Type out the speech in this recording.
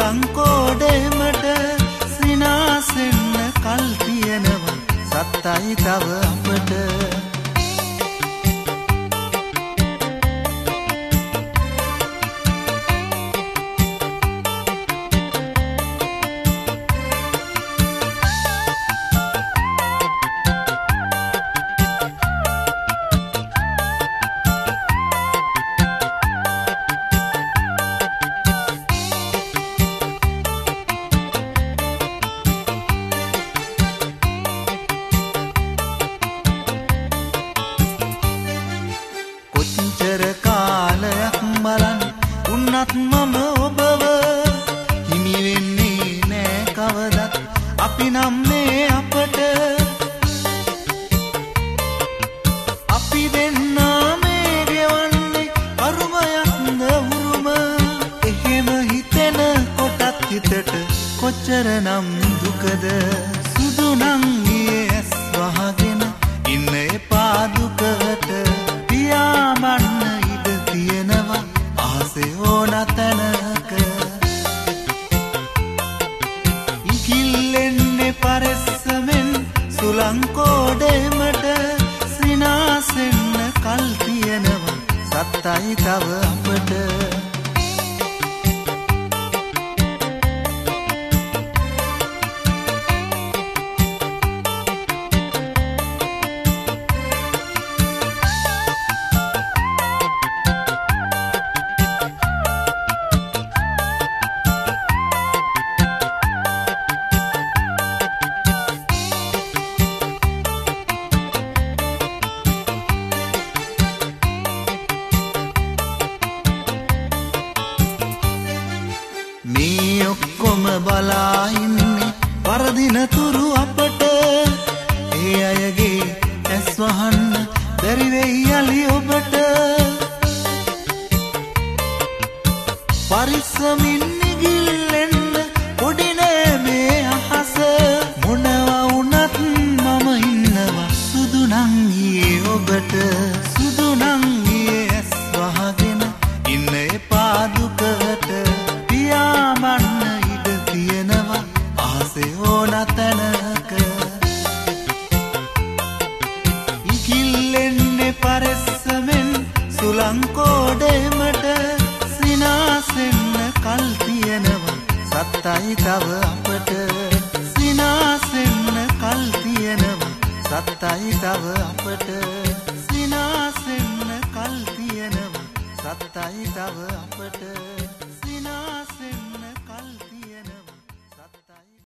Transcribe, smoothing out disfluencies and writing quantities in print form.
සුලංකෝඩෙමට සිනාසෙන්න කල් තියෙනවා සත්තයි තව අපට උන්නත් මම ඔබව හිමි වෙන්නේ නෑ කවදත් අපි නම් මේ අපට අපි දෙන්නා මේ ගෙවන්නේ අරුමයක්ද උරුම එහෙම හිතෙන කොටත් හිතට කොච්චරනම් දුකද සුදු නම් ඇස් වහගෙන ඉන්න එපා දුකට පියාඹන්න ඉඩ තියෙනවා ඕන තැනක ඉකිල්ලෙන්නේ පරෙස්සමෙන් සුලංකෝඩෙමට සිනාසෙන්න කල් තියෙනවා සත්තයි තව අපට මේ ඔක්කොම බලා ඉන්නේ වරදින තුරු අපට ඒ අයගේ ඇස් වහන්න බැරි වෙයි යලි ඔබට පරිස්සමින් නිගිල්ලෙන්න පොඩි නෑ මේ අහස මොනවා වුණත් මම ඉන්නවා සුදු නම් ඊයේ ඔබට සුදු නම් ඊයේ ඇස් වහගෙන ඉන්න එපා දුකට පියාඹන්න ඉඩ තියෙනවා ආසේ ඕන තැනක ඉකිල්ලෙන්නේ පරෙස්සමෙන් සුලංකෝඩෙමට සිනාසෙන්න කල් තියෙනවා සත්තයි තව අපට සිනාසෙන්න කල් තියෙනවා සත්තයි තව අපට සිනාසෙන්න කල් තියෙනවා සත්තයි තව අපට